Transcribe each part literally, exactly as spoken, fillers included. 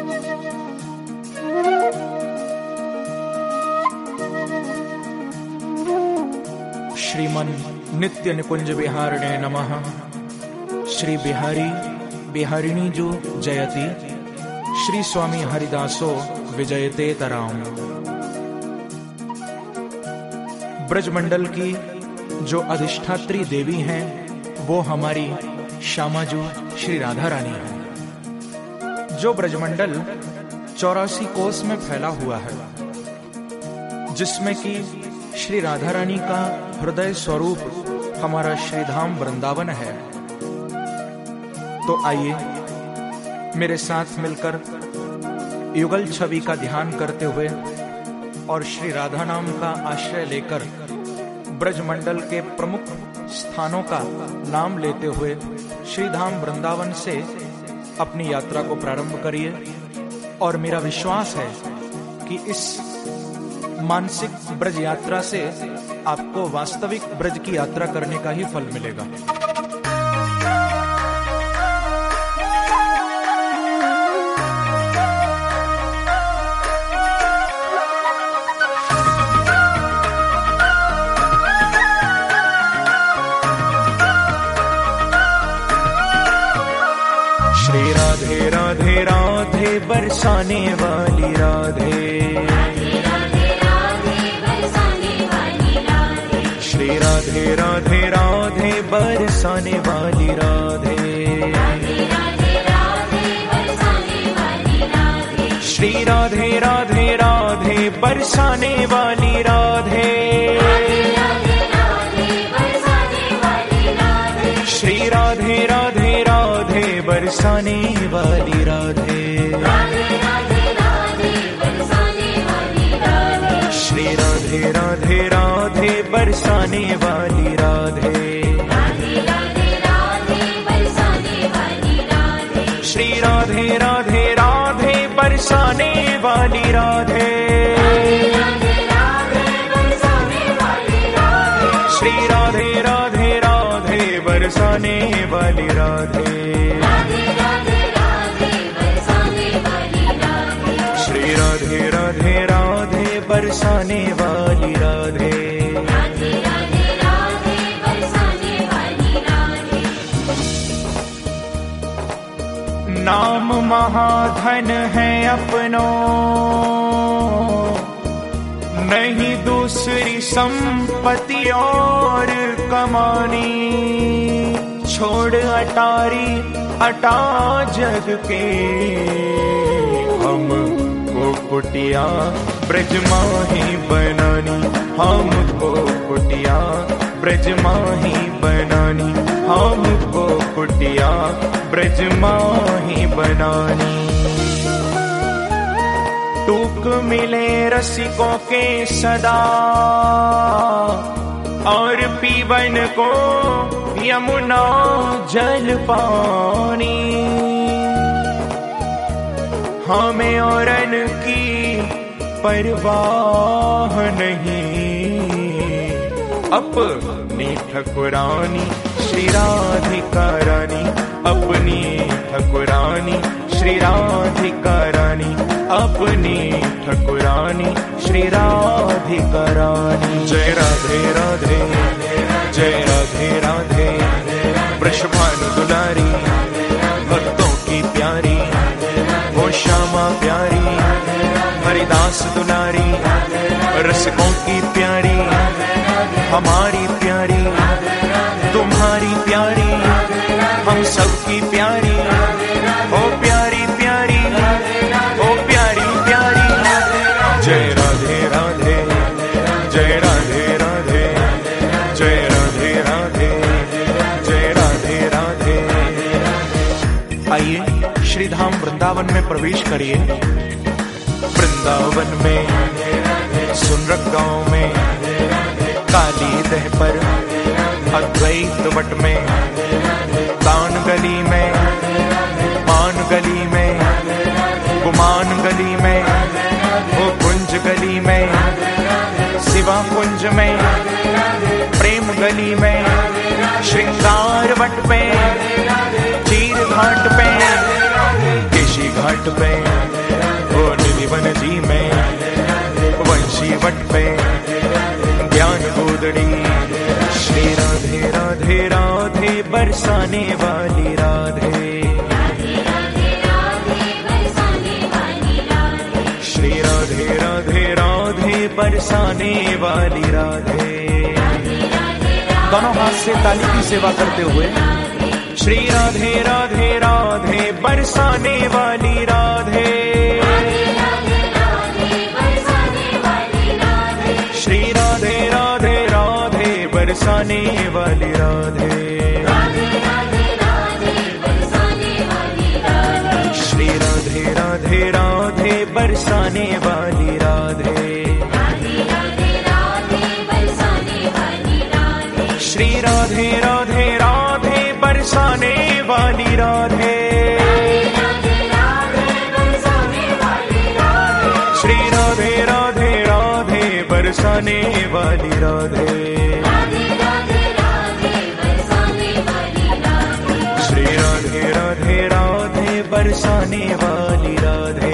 श्रीमन नित्य निकुंज विहारिणे नमः। श्री बिहारी बिहारिणी जो जयति, श्री स्वामी हरिदासो विजयते तराम। ब्रजमंडल की जो अधिष्ठात्री देवी हैं वो हमारी श्यामाजू श्री राधा रानी है। जो ब्रजमंडल चौरासी कोस में फैला हुआ है, जिसमें कि श्री राधा रानी का हृदय स्वरूप हमारा श्रीधाम वृंदावन है। तो आइए मेरे साथ मिलकर युगल छवि का ध्यान करते हुए और श्री राधा नाम का आश्रय लेकर ब्रजमंडल के प्रमुख स्थानों का नाम लेते हुए श्रीधाम वृंदावन से अपनी यात्रा को प्रारंभ करिए। और मेरा विश्वास है कि इस मानसिक ब्रज यात्रा से आपको वास्तविक ब्रज की यात्रा करने का ही फल मिलेगा। श्री राधे राधे राधे बरसाने वाली राधे, श्री राधे राधे राधे बरसाने वाली राधे, श्री राधे राधे राधे बरसाने वाली राधे, श्री राधे राधे राधे बरसाने वाली राधे, श्री राधे राधे राधे बरसाने वाली राधे, श्री राधे राधे राधे बरसाने वाली राधे, श्री राधे राधे राधे बरसाने वाली राधे, श्री राधे राधे राधे बरसाने वाली राधे। नाम महाधन है अपनो, नहीं दूसरी संपत्ति और कमानी। छोड़ अटारी अटा जग के, हमको कुटिया ब्रज माही बनानी, हमको कुटिया ब्रज माही बनानी, हमको कुटिया ब्रज माही बनानी। टूक मिले रसिकों के सदा, और पीवन को यमुना जल पानी। हमें औरन की परवाह नहीं, अपनी ठकुरानी श्री राधिका रानी, अपनी ठकुरानी श्री राधिका रानी, अपनी ठकुरानी श्री राधिका रानी। जय राधे राधे, जय राधे राधे, वृषभानु दुलारी भक्तों की प्यारी, वो श्यामा प्यारी हरिदास दुलारी, रसिकों की प्यारी हमारी प्यारी, तुम्हारी प्यारी हम सबकी प्यारी, ओ प्यारी प्यारी, ओ प्यारी प्यारी। जय राधे राधे, जय राधे राधे, जय राधे राधे, जय राधे राधे। आइए श्रीधाम वृंदावन में प्रवेश करिए। वृंदावन में सुनरक गांव में, काली दह पर अद्वैत वट में, कान गली में, पान गली में, गुमान गली में, ओ कुंज गली में, शिवा कुंज में, प्रेम गली में, श्रृंगार वट पे, चीर घाट पे, केशी घाट पे, बरसाने वाली राधे, श्री राधे राधे राधे बरसाने वाली राधे। दोनों हाथ से ताली की सेवा करते हुए श्री राधे राधे राधे बरसाने वाली राधे, श्री राधे राधे राधे बरसाने वाली राधे, श्री राधे राधे राधे बरसाने वाली राधे, श्री राधे राधे राधे बरसाने वाली राधे, श्री राधे राधे राधे बरसाने वाली राधे, श्री राधे राधे राधे बरसाने वाली राधे।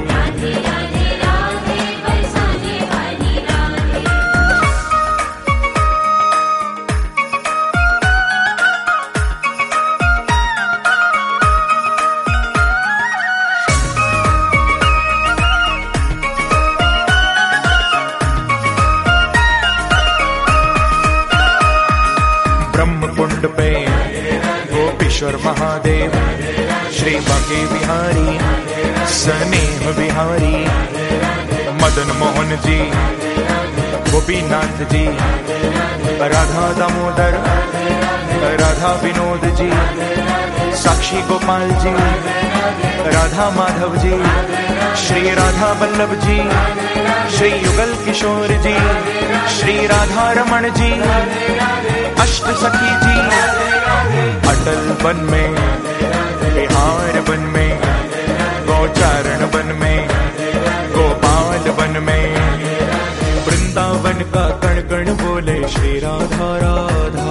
ब्रह्मकुंड पे गोपीश्वर महादेव, श्री बांके बिहारी स्नेह बिहारी, मदन मोहन जी गोपीनाथ जी, राधा दामोदर राधा विनोद जी, साक्षी गोपाल जी राधा माधव जी, श्री राधा वल्लभ जी, श्री युगल किशोर जी, श्री राधा रमण जी, अष्ट सखी जी, अटल वन में बिहार वन में, गौचारण वन में, गोपाल वन में, वृंदावन का कण कण बोले श्री राधा राधा,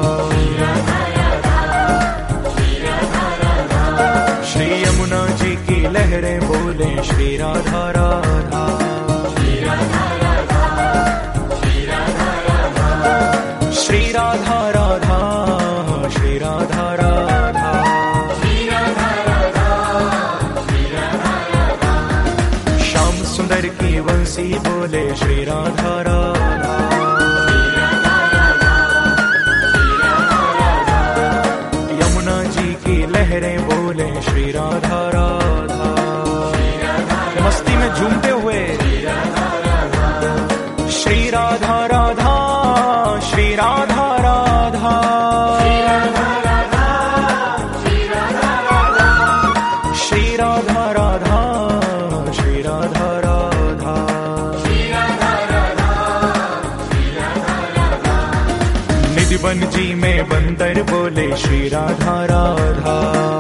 श्री यमुना जी की लहरें बोले श्री राधा राधा, श्री राधा राधा, श्री राधा राधा, श्याम सुंदर की वंशी बोले श्री राधा राधा, यमुना जी की लहरें बोले श्री राधा राधा, मस्ती में झूमते हुए श्री राधा राधा, श्री राधा राधा, श्री राधा राधा, श्री राधा राधा, श्री राधा राधा, श्री राधा राधा, निधिवन जी में बंदर बोले श्री राधा राधा,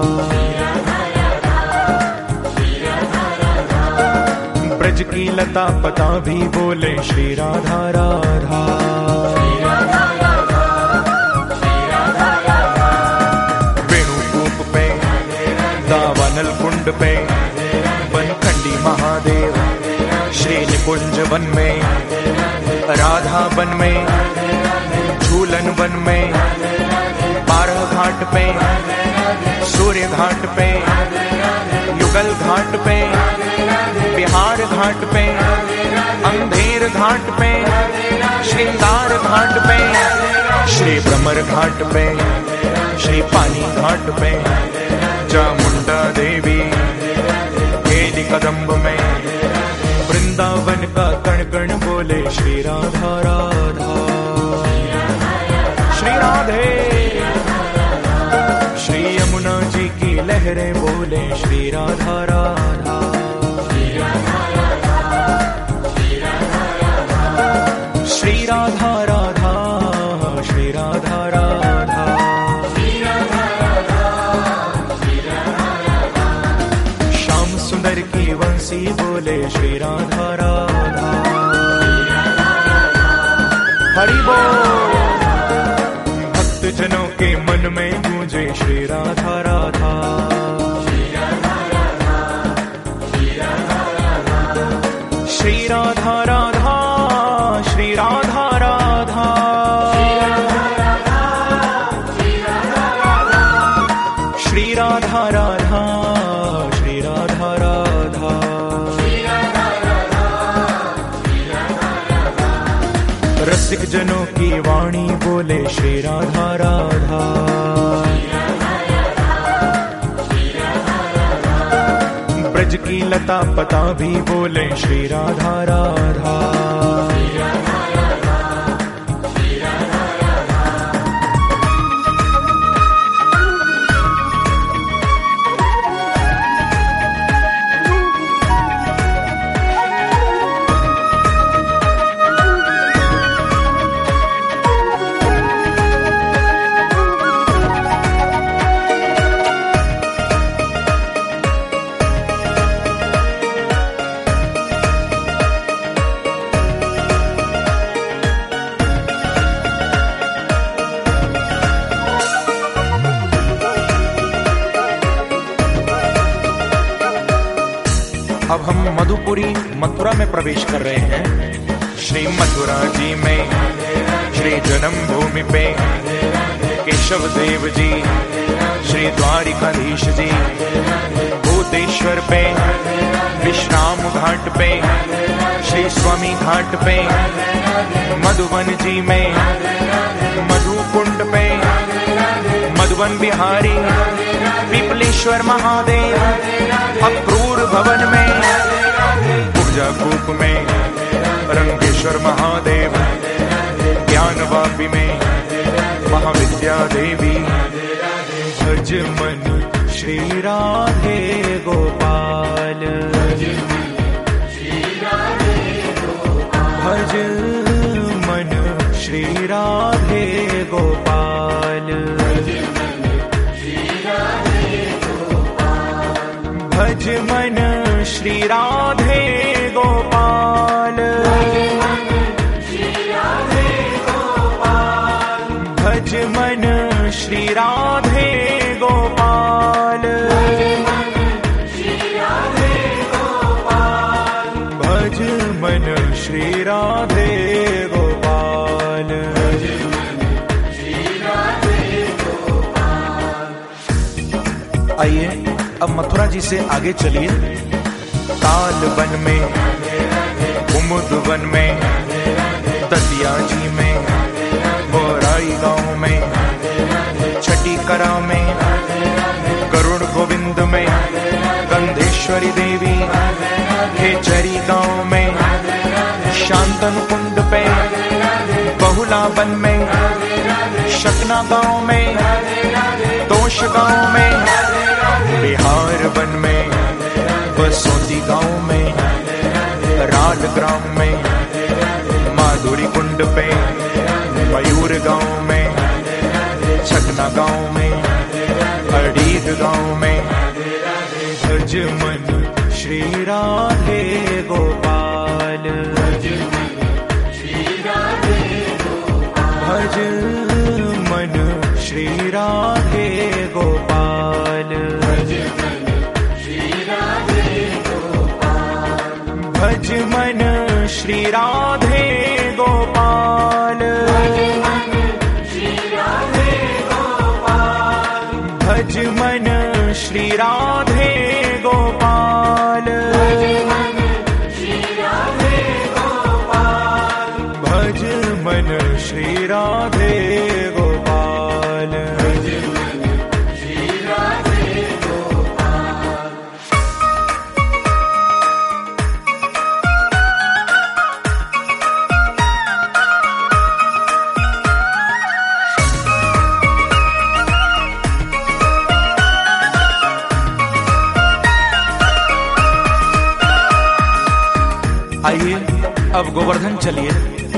ब्रज की लता पता भी बोले श्री राधा राधा, वेणुकूप पे दावानल कुंड पे बनखंडी महादेव, श्री निकुंज वन में, राधा वन में, झूलन वन में, बारह घाट पे, सूर्य घाट पे, युगल घाट पे, बिहार घाट पे, अंधेर घाट पे, श्रृंगार घाट पे, श्री भ्रमर घाट पे, श्री पानी घाट पे, चामुंडा देवी केली कदम्ब में, वृंदावन का कण कण बोले श्री राधा राधा, श्री राधे, श्री यमुना जी की लहरें बोले श्री राधा राधा, श्री राधा राधा, श्री राधा राधा, श्याम सुंदर की वंशी बोले श्री राधा राधा, हरि बोल। भक्त जनों के मन में गूंजे श्री राधा राधा, श्री राधा राधा, श्री राधा राधा, श्री राधा राधा, श्री राधा राधा, श्री राधा राधा, रसिक जनों की वाणी बोले श्री राधा राधा। ब्रज की लता पता भी बोले श्री राधा राधा। अब हम मधुपुरी मथुरा में प्रवेश कर रहे हैं। श्री मथुरा जी में श्री जन्मभूमि पे केशव देव जी, श्री द्वारिकाधीश जी, भूतेश्वर पे, विश्राम घाट पे, श्री स्वामी घाट पे, मधुबन जी में, मधुकुंड पे, मधुबन बिहारी, पीपलेश्वर महादेव, अक्रूर भवन में, ऊर्जा कूप में, रंगेश्वर महादेव, ज्ञानवापी में, महाविद्या देवी। भज मन श्री राधे गोपाल, भज मन श्री राधे गोपाल, भज मन श्री राधे गोपाल, भज मन श्री राधे गोपाल, भज मन श्री राधे गोपाल। आइए अब मथुरा जी से आगे चलिए। ताल वन में, कुमुद वन में, दतिया जी में, बोराई गांव में, छठी करा में, गरुड़ गोविंद में, गंधेश्वरी देवी, खेचरी गांव में, शांतन कुंड पे, बहुला वन में, शकना गांव में, तोश गांव में, बिहार वन में, बसोती गांव में, राल ग्राम में, माधुरी कुंड पे, मयूर गांव में, छकना गांव में, अड़ीद गांव में। भज मन श्री राधे गोपाल, भज मन श्री राधे गोपाल, भज मन श्री राधे गोपाल, भज मन श्री राधे गोपाल, भज मन श्री राधे गोपाल। आइए अब गोवर्धन चलिए।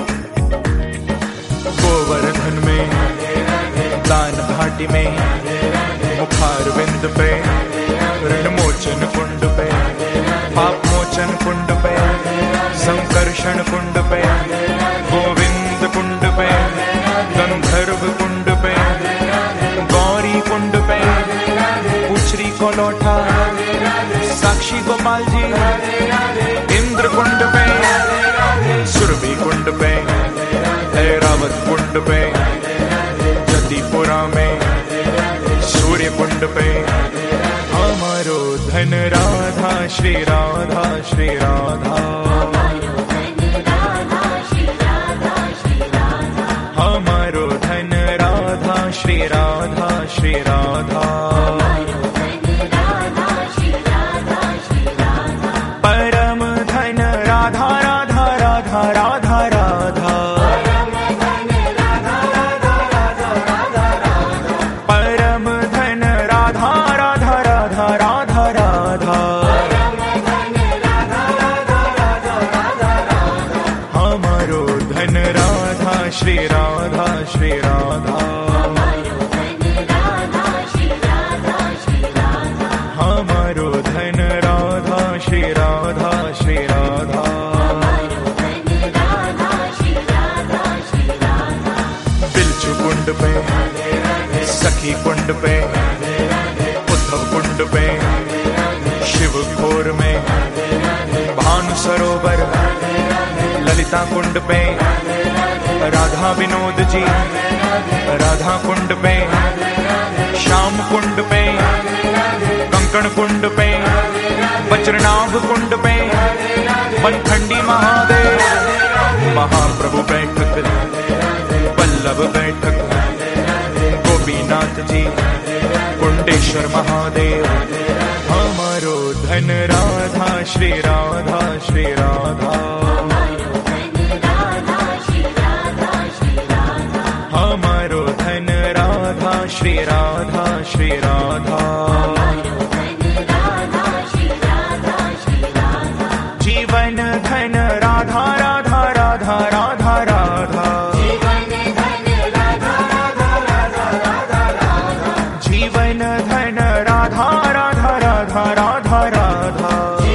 गोवर्धन में, दान घाटी में, मुखार बिंद पे, ऋण मोचन कुंड पे, पाप मोचन कुंड पे, संकर्षण कुंड पे, गोविंद कुंड पे, गंधर्व कुंड पे, गौरी कुंड पे, उछरी को लौटा, साक्षी गोपाल जी, इंद्र कुंड पे, सुरभि कुंड पे, ऐरावत कुंड पे, जतिपुरा में, सूर्य कुंड पे हमारो धन राधा श्री राधा श्री राधा हमारो धन राधा श्री राधा श्री राधा परम धन राधा राधा राधा राधा राधा परम धन राधा राधा राधा राधा राधा हमारो धन राधा श्री राधा श्री राधा हमारो धन राधा श्री राधा श्री राधा बिलचू कुंड पे सखी कुंड पे उद्धव कुंड पे शिव खोर में भानु सरोवर ललिता कुंड पे राधा विनोद जी राधा कुंड पे श्याम कुंड पे कंकण कुंड पे वज्रनाभ कुंड पे वनखंडी महादेव महाप्रभु बैठक वल्लभ बैठक गोपीनाथ जी कुंडेश्वर महादेव हमारो धन राधा श्री राधा श्री राधा हमारो धन राधा श्री राधा श्री राधा जीवन धन राधा राधा राधा राधा राधा जीवन धन राधा राधा राधा राधा राधा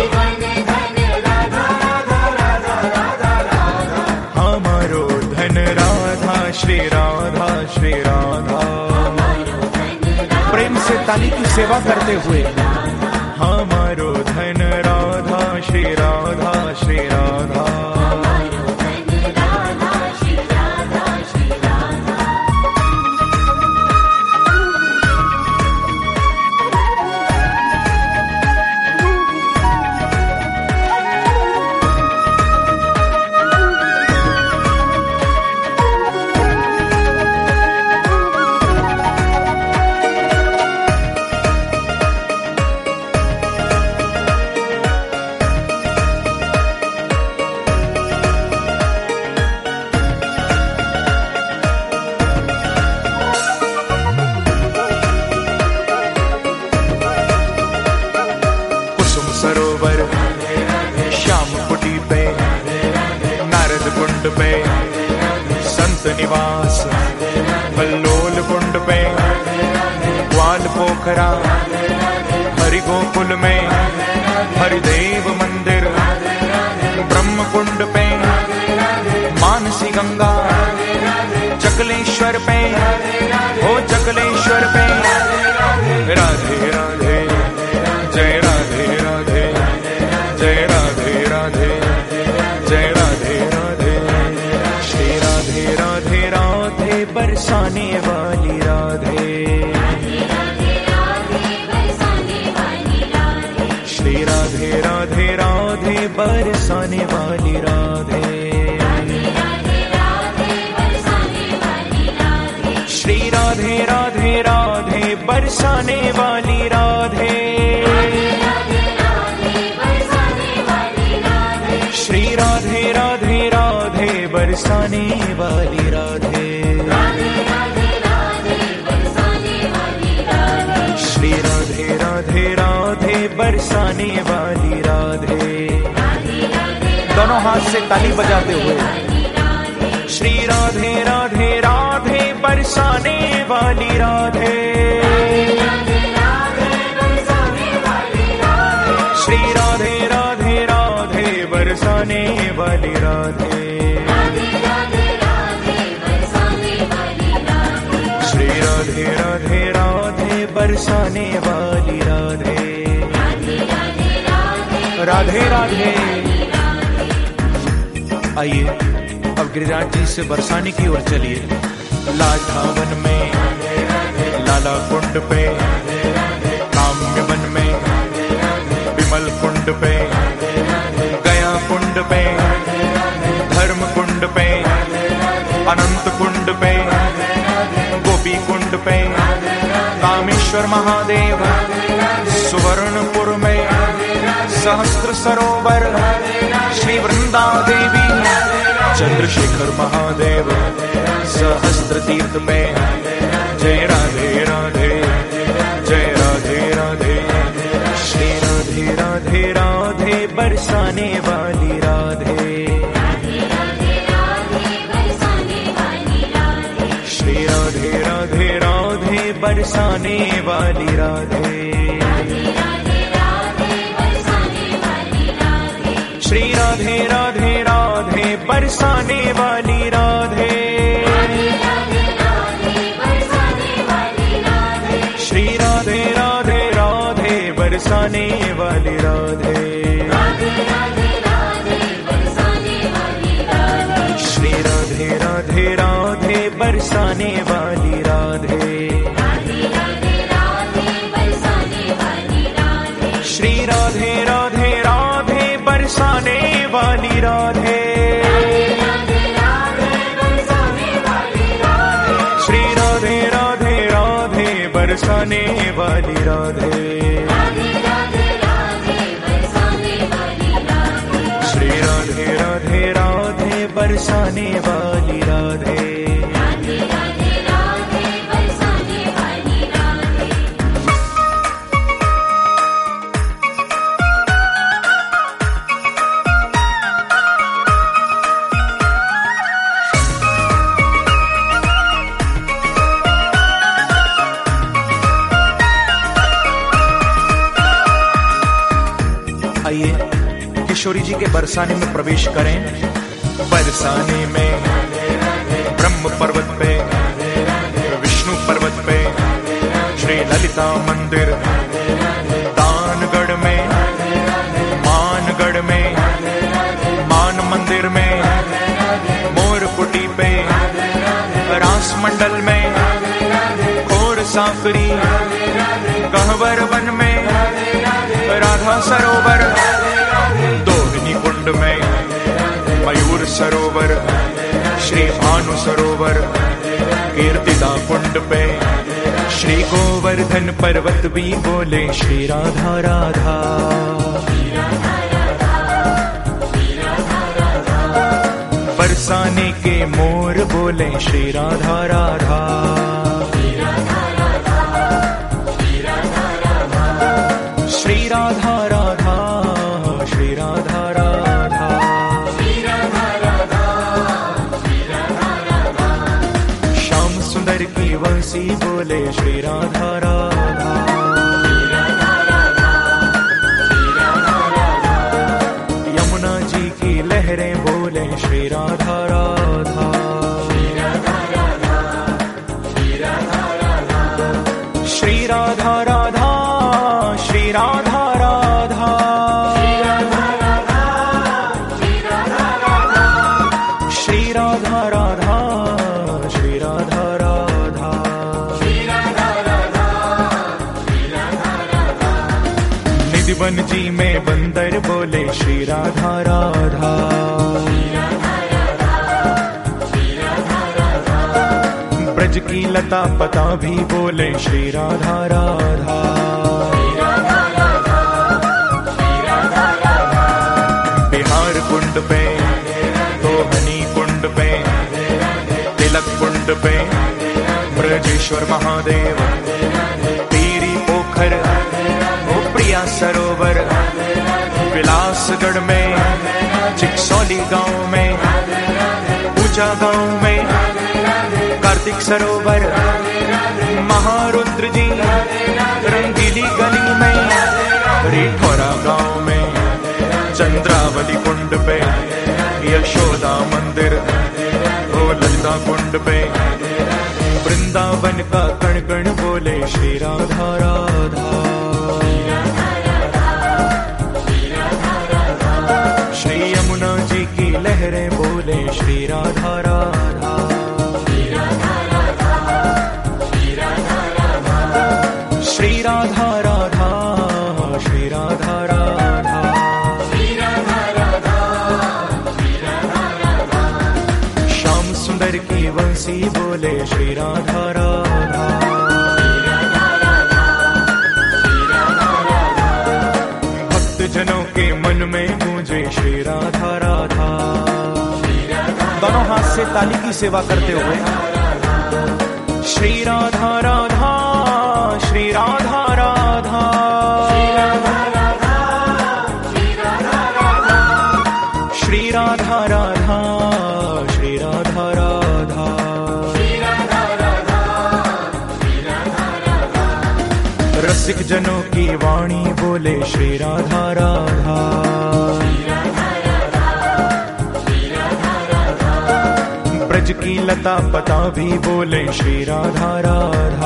हमारो धन राधा श्री राधा श्री राधा प्रेम से ताली की सेवा करते हुए हमारो धन राधा श्री राधा श्री राधा सरोवर श्याम कुटी पे नारद कुंड पे संत निवास कल्लोल कुंड पे ग्वाल पोखरा हरि गोकुल में हरिदेव मंदिर ब्रह्म कुंड पे मानसी गंगा चकलेश्वर पे ओ चकलेश्वर पे राधे राधे जय राधे राधे जय राधे राधे जय राधे राधे श्री राधे राधे राधे बरसाने वाली राधे श्री राधे राधे राधे बरसाने वाली राधे श्री राधे राधे राधे बरसाने वाली राधे श्री राधे राधे राधे बरसाने वाली राधे श्री राधे राधे राधे बरसाने वाली राधे दोनों हाथ से ताली बजाते हुए श्री राधे राधे राधे बरसाने वाली राधे श्री राधे राधे राधे बरसाने वाली राधे श्री राधे राधे राधे बरसाने वाली राधे राधे राधे। आइए अब गिरिराज जी से बरसाने की ओर चलिए। लाठावन में लाला कुंड पे, काम्य वन में, विमल कुंड पे, गया कुंड पे, धर्म कुंड पे, अनंत कुंड पे, गोपी कुंड पे, कामेश्वर महादेव, सुवर्णपुर में, सहस्त्र सरोवर, श्री वृंदा देवी, चंद्रशेखर महादेव, सहस्त्र तीर्थ में, जय राधे राधे, जय राधे राधे, श्री राधे राधे राधे, बरसाने वाली राधे, श्री राधे राधे राधे, बरसाने वाली राधे, श्री राधे राधे राधे, बरसाने वाली राधे, श्री राधे राधे राधे, बरसाने वाली राधे, श्री राधे राधे राधे, बरसाने वाली राधे, श्री राधे राधे राधे, बरसाने वाली राधे, श्री राधे राधे राधे, बरसाने वाली राधे, श्री राधे राधे राधे, बरसाने वाली राधे, आइए किशोरी जी के बरसाने में प्रवेश करें। बरसाने में ब्रह्म पर्वत पे, विष्णु पर्वत पे, श्री ललिता मंदिर, दानगढ़ में, मानगढ़ में, मान मंदिर में, मोरकुटी पे, रास मंडल में, खोर साकरी, कहवर वन में, राधा सरोवर, दोहिनी कुंड में, मयूर सरोवर, श्री भानु सरोवर, कीर्तिदा कुंड पे, श्री गोवर्धन पर्वत भी बोले श्री राधा राधा, बरसाने के मोर बोले श्री राधा राधा, श्री राधा राधा, श्री राधा राधा, श्याम सुंदर की वंशी बोले श्री राधा राधा, यमुना जी की लहरें बोले श्री राधा राधा, श्री राधा राधा, श्री राधा राधा, श्री राधा राधा, श्री राधा राधा, निधिवन जी में बंदर बोले श्री राधा राधा, ब्रज की लता पता भी बोले श्री राधा राधा, बिहार कुंड पे, दोहनी कुंड पे, तिलक कुंड पे, ब्रजेश्वर महादेव, पीरी पोखर, ओ प्रिया सरोवर, विलासगढ़ में, चिकसौली गांव में, ऊंचा गांव में, कार्तिक सरोवर, महारुद्र जी, रंगीली गली में, रिठौरा गांव में, चंद्रावली कुंड पे, यशोदा मंदिर, ओ ललिता कुंड पे, वृंदावन का कण कण बोले श्री राधा राधा, श्री यमुना जी की लहरें बोले श्री राधा राधा, राधा राधा। श्याम सुंदर की बंसी बोले श्री राधा राधा। भक्त जनों के मन में गूंजे श्री राधा राधा। दोनों हाथ से ताली की सेवा करते हुए श्री राधा राधा, श्री राधा राधा, श्री राधा राधा, श्री राधा राधा, श्री राधा राधा, श्री राधा राधा, श्री राधा राधा। रसिक जनों की वाणी बोले श्री राधा राधा। ब्रज की लता पता भी बोले श्री राधा राधा।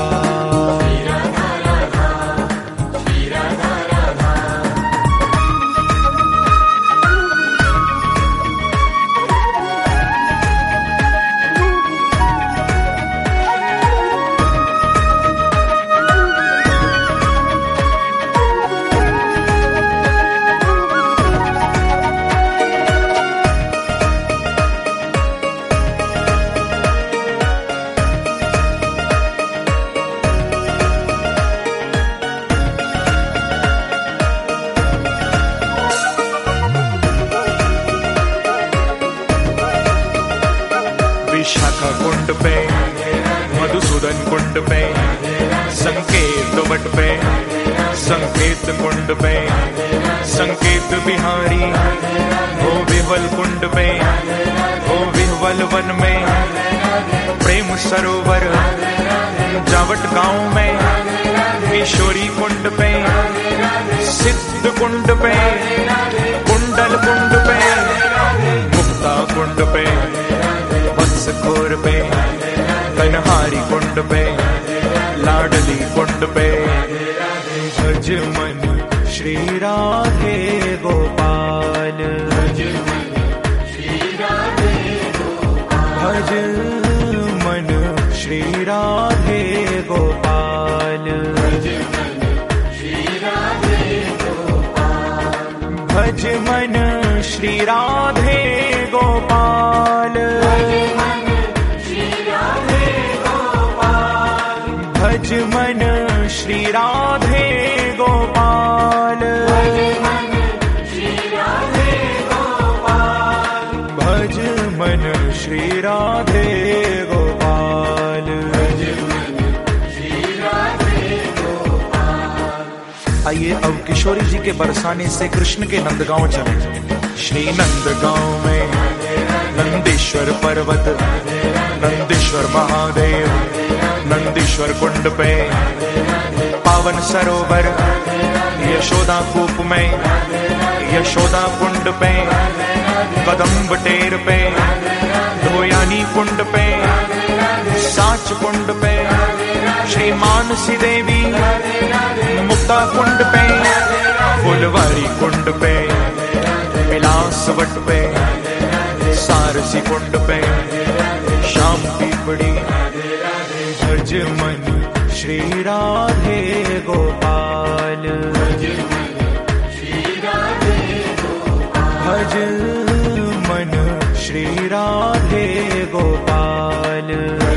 विशाखा कुंड पे, मधुसूदन कुंड पे, संकेत वट पे, संकेत कुंड पे, संकेत बिहारी, हो विह्वल कुंड पे, हो विह्वल वन में, प्रेम सरोवर जावट गांव में, किशोरी कुंड पे, सिद्ध कुंड पे, कुंडल कुंड पे, मुक्ता कुंड पे, खोर पे, कन्हारी कुंड पे, लाडली कुंड पे। भज मन श्री राधे गोपाल, भज मन श्री राधे गोपाल, भज मन श्री राधे गोपाल, भज मन श्री राधे गोपाल, भज मन श्री राधे गोपाल। आइए अब किशोरी जी के बरसाने से कृष्ण के नंदगांव चले। श्री नंदगांव में नंदीश्वर पर्वत, नंदीश्वर महादेव, नंदीश्वर कुंड पे, पावन सरोवर, यशोदा कूप में, यशोदा कुंड पे, कदम्ब टेर पे, धोयानी कुंड पे, साच कुंड पे, श्री मानसी देवी, मुक्ता कुंड पे, फुलवारी कुंड पे, विलासवट पे, सारसी कुंड पे, श्याम पीपड़ी। भज मन श्री राधे गोपाल, भज मन श्री राधे गोपाल,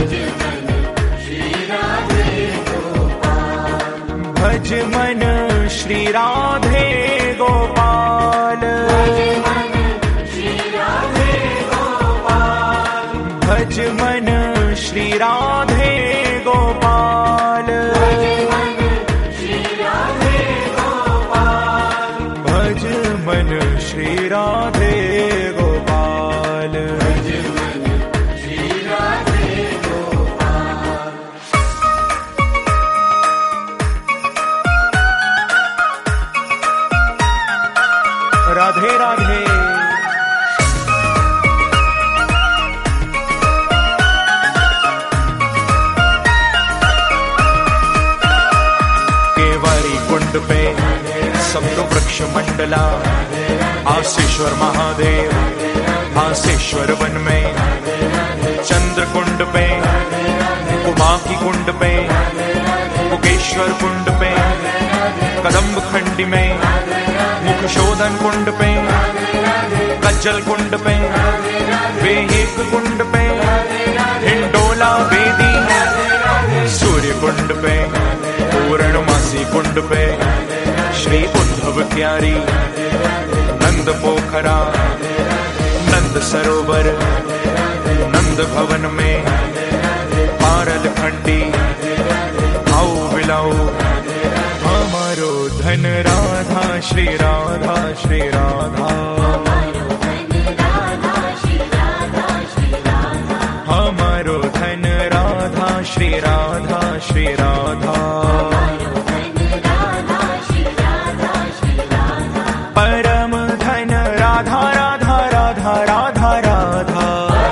भज मन श्री राधे गोपाल, भज मन श्री राधे गोपाल, भज मन श्री राधे गोपाल। राधे राधे। कुंड पे सप्त वृक्ष मंडला, आसेश्वर महादेव, आसेश्वर वन में, चंद्र कुंड पे, कुमाकी कुंड पे, कुकेश्वर कुंड पे, कदम्ब खंडी में, सुखशोधन कुंड पे, कज्जल कुंड पे, वेहिक कुंड पे, हिंडोला बेदी, सूर्य कुंड पे, पूर्णमासी कुंड पे, श्री उद्धव क्यारी, नंद पोखरा, नंद सरोवर, नंद भवन में, पारल खंडी, आओ बिलाओ हमारो धन राधा, श्री राधा श्री राधा, हमारो धन राधा, श्री राधा श्री राधा, परम धन राधा राधा राधा राधा राधा,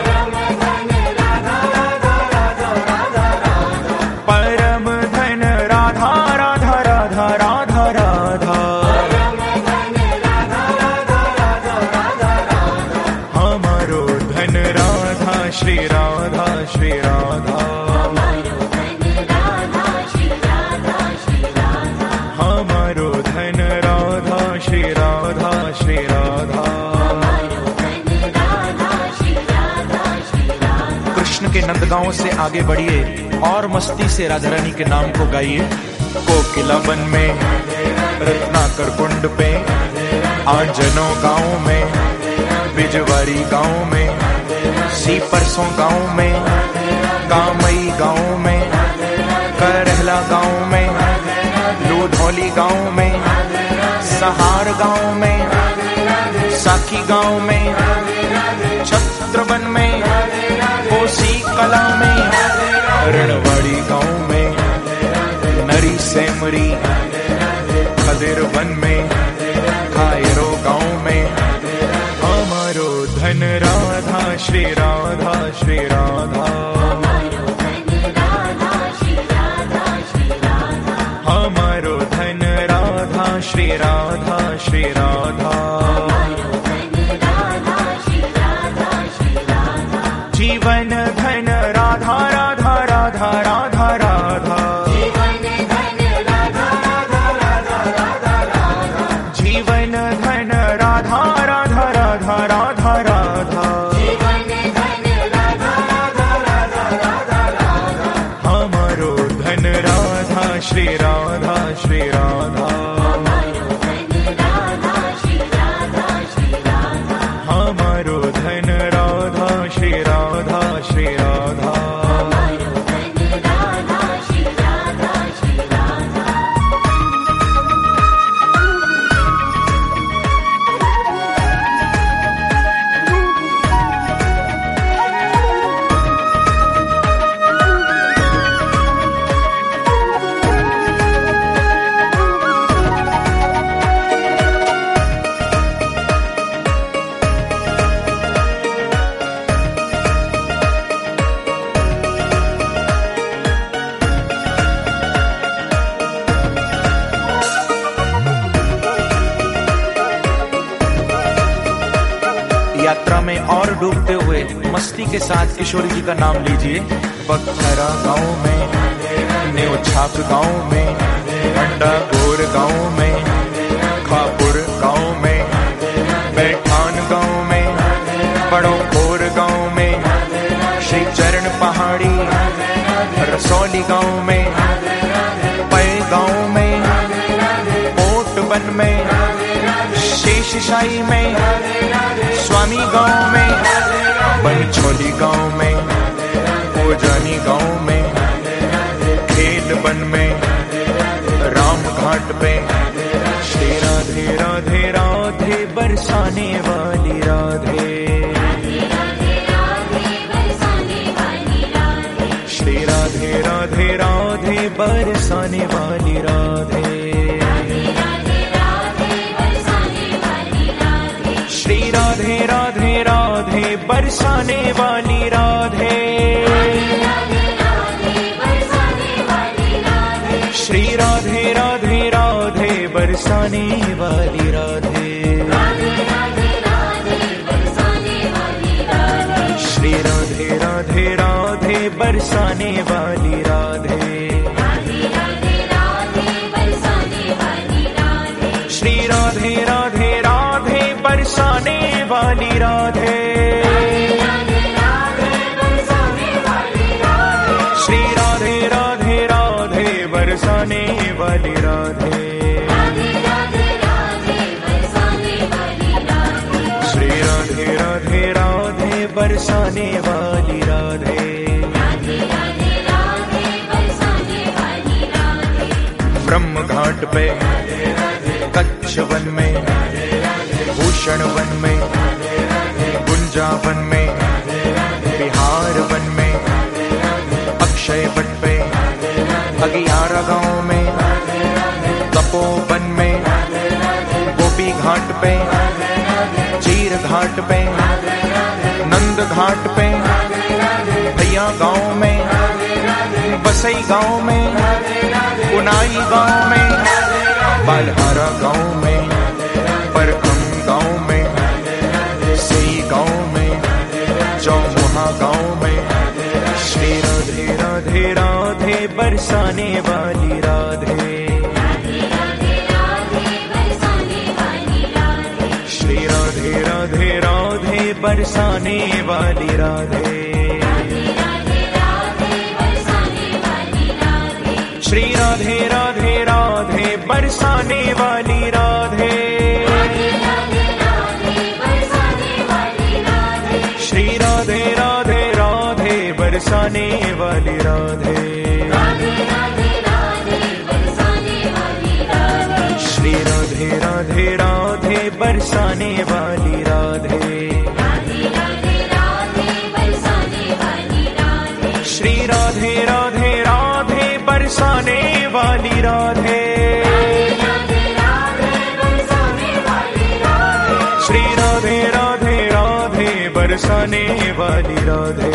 परम धन राधा राधा राधा राधा राधा, हमारो धन राधा, श्री राधा श्री राधा, हमारो धन राधा, श्री राधा श्री राधा। कृष्ण के नंदगांव से आगे बढ़िए और मस्ती से राधा रानी के नाम को गाइए। कोकिला वन में, रत्नाकर कुंड पे, आंजनो गांव में, बिजवारी गांव में, सीपरसों गांव में, कामई गांव में, करहला गांव में, लोधौली गांव में, सहार गांव में, साखी गांव में, छत्रवन में, कोसी कला में, रणवाड़ी गांव में, नरी सेमरी, खदिर वन में, खायरो गांव में, हमारो धन राधा, श्री राधा श्री राधा, हमारो धन राधा, श्री राधा श्री राधा, जीवन धन राधा राधा राधा राधा राधा, जीवन धन राधा राधा राधा राधा, जीवन धन राधा राधा राधा राधा राधा, जीवन धन राधा राधा राधा राधा, हमारो धन राधा, श्री राधा श्री राधा, हमारो धन राधा, श्री राधा श्री राधा। यात्रा में और डूबते हुए मस्ती के साथ किशोरी जी का नाम लीजिए। बखरा गांव में, न्योछाप गांव में, अंडागोर गांव में, खापुर गांव में, बैठान गांव में, बड़ोखोर गांव में, श्री चरण पहाड़ी, रसौली गांव में, पै गांव में, ओटबन में, शेषशाही में, स्वामी गांव में, बनछोली गांव में, ओजानी गांव में, खेल बन में, राम घाट पे, श्री राधे राधे राधे बरसाने वाली राधे, श्री राधे राधे राधे बरसाने वाली राधे, श्री राधे राधे राधे बरसाने वाली राधे, श्री राधे राधे राधे बरसाने वाली राधे, श्री राधे राधे राधे बरसाने वाली राधे, श्री राधे राधे बरसाने वाली राधे, श्री राधे राधे राधे बरसाने वाली राधे, श्री राधे राधे राधे बरसाने वाली राधे। ब्रह्म घाट पे, कच्छ वन में, भूषण वन में, गुंजा वन में, बिहार वन में, अक्षय वट पे, अगियारा गांव में, तपोवन में, गोपी घाट पे, चीर घाट पे, नंद घाट पे, भैया गांव में, बसई गांव में, उनाई गांव में, बालहारा गांव में, परखम गांव में, सई गांव में, चौमुहा गांव में, श्री राधे राधे राधे बरसाने वाली राधे, श्री राधे राधे राधे बरसाने वाली राधे, श्री राधे राधे राधे बरसाने वाली राधे, श्री राधे राधे राधे बरसाने वाली राधे, श्री राधे राधे राधे बरसाने वाली राधे, श्री राधे राधे राधे बरसाने वाली राधे, श्री राधे राधे राधे बरसाने वाली राधे,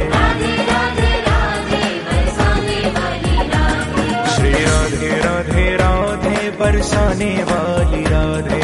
श्री राधे राधे राधे बरसाने वाली राधे।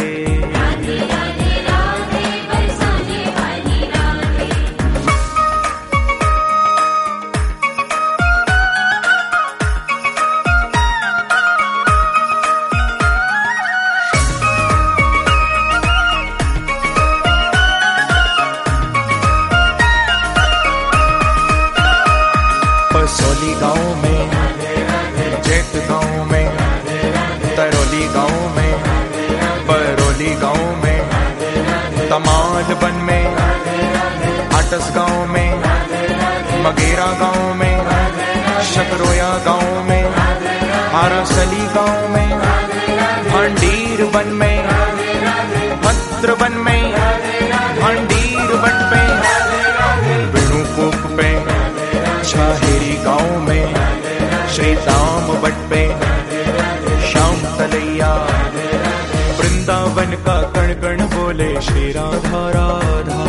सोली गांव में, जेठ गांव में, तरौली गांव में, बरौली गांव में, तमाल वन में, आटस गांव में, मगेरा गांव में, शकरोया गांव में, हारासली गांव में, भांडीर वन में, भद्र वन में, भांडीर वन पे, वेणुकूप पे, शाहेरी गांव में, श्री दाम वट पे, श्याम तलैया, वृंदावन का कण कण बोले श्री राधा राधा,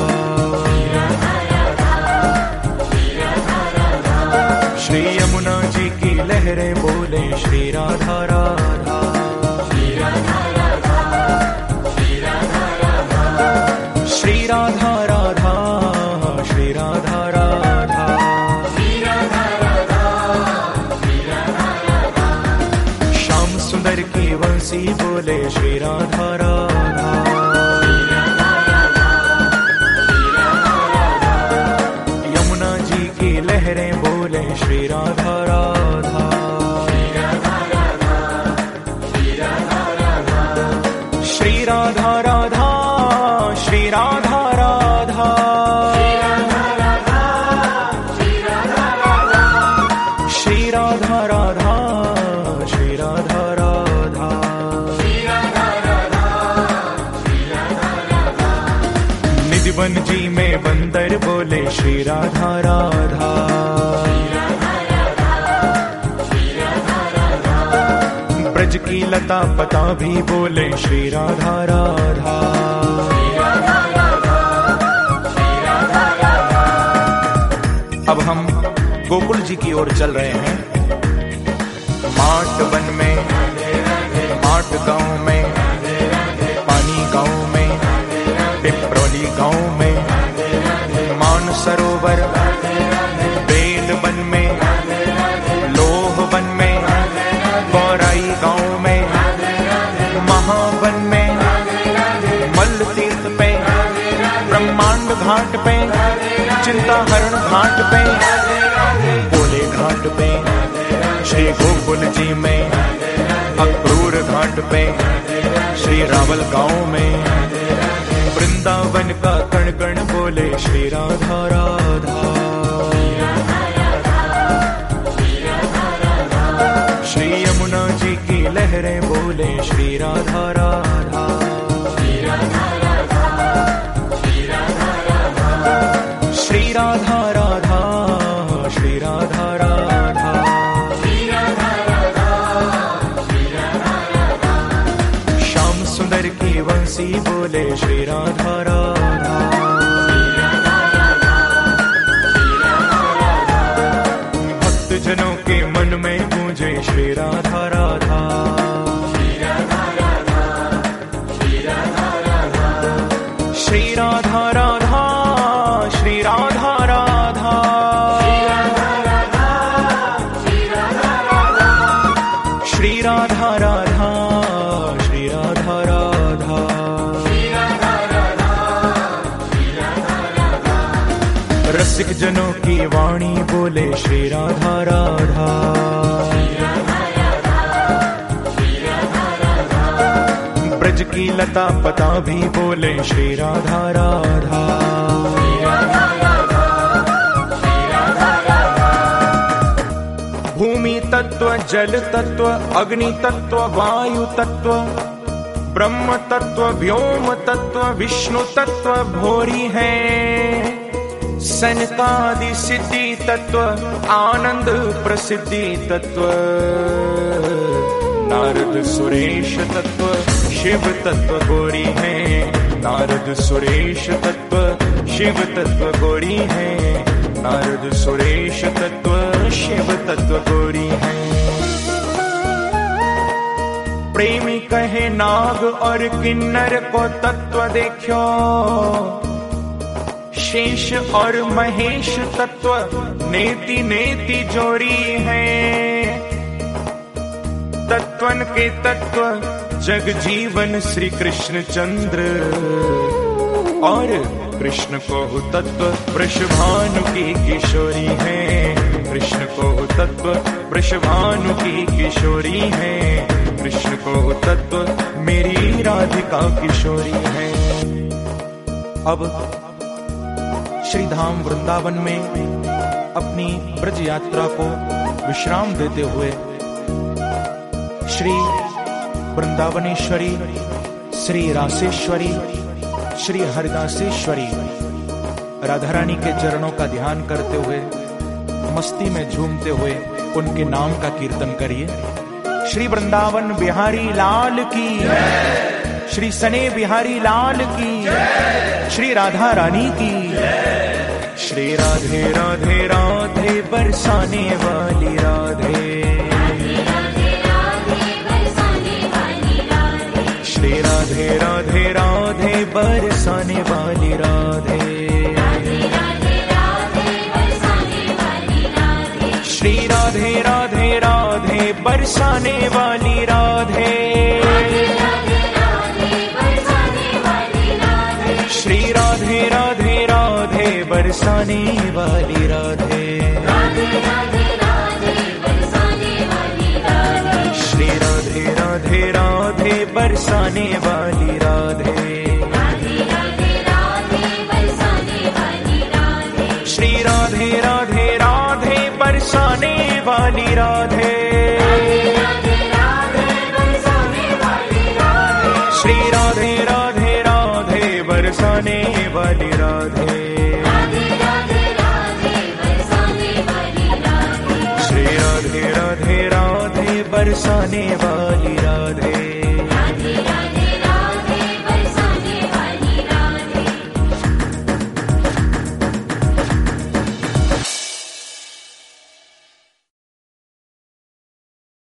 श्री यमुना जी की लहरें बोले श्री राधा राधा, श्री राधा राधा, श्री राधा राधा, श्री राधा राधा, श्री राधा राधा, सुंदर की वंशी बोले श्री राधा राधा, यमुना जी की लहरें बोले श्री राधा राधा, श्री राधा राधा, श्री राधा राधा, श्री राधा राधा, श्री राधा राधा, निधिवन जी में बंदर बोले श्री राधा राधा, ब्रज की लता पता भी बोले श्री राधा राधा, अब हम गोकुल जी की ओर चल रहे हैं। माट वन में, माट गांव में, पानी गांव में, पिपरौली गांव में, मान सरोवर, बेल वन में, लोह वन में, गौराई गांव में, महावन में, मल्ल तीर्थ पे, घाट पे, चिंता हरण घाट पे, बोले घाट पे, श्री गोकुल जी में, अक्रूर घाट पे, श्री रावल गांव में, वृंदावन का कण कण बोले श्री राधा राधा। श्री यमुना जी की लहरें बोले श्री राधा राधा। श्री राधा राधा, श्री राधा राधा, श्याम सुंदर की वंशी बोले श्री राधा राधा। भक्त जनों के मन में गूंजे श्री राधा राधा। श्री राधा राधा, श्री राधा राधा, श्री राधा राधा, श्री राधा राधा, रसिक जनों की वाणी बोले श्री राधा राधा। ब्रज की लता पता भी बोले श्री राधा राधा। भूमि तत्व, जल तत्व, अग्नि तत्व, वायु तत्व, ब्रह्म तत्व, व्योम तत्व, विष्णु तत्व भोरी है। सनकादि सिद्धि तत्व, आनंद प्रसिद्धि तत्व, नारद सुरेश तत्व, शिव तत्व गोरी है। नारद सुरेश तत्व, शिव तत्व गोरी है। नारद सुरेश तत्व, शिव तत्व गोरी है। प्रेमी कहे नाग और किन्नर को तत्व देखो, शेष और महेश तत्व नेति नेति जोरी है। तत्वन के तत्व जग जीवन श्री कृष्ण चंद्र, और कृष्ण को तत्व वृषभानु की किशोरी है। कृष्ण को तत्व वृषभानु की किशोरी है। कृष्ण को तत्व मेरी राधिका किशोरी है। अब श्री धाम वृंदावन में अपनी ब्रज यात्रा को विश्राम देते हुए श्री वृंदावनेश्वरी, श्री रासेश्वरी, श्री हरिदासेश्वरी राधा रानी के चरणों का ध्यान करते हुए, मस्ती में झूमते हुए उनके नाम का कीर्तन करिए। श्री वृंदावन बिहारी लाल की, श्री सने बिहारी लाल की, श्री राधा रानी की। श्री राधे राधे राधे बरसाने वाली राधे। श्री राधे राधे राधे बरसाने वाली राधे। श्री राधे राधे राधे बरसाने वाली राधे। श्री राधे राधे राधे बरसाने वाली राधे। श्री राधे राधे राधे बरसाने वाली राधे। श्री राधे राधे राधे बरसाने वाली राधे। श्री राधे राधे राधे बरसाने वाली राधे। श्री राधे राधे राधे बरसाने वाली राधे।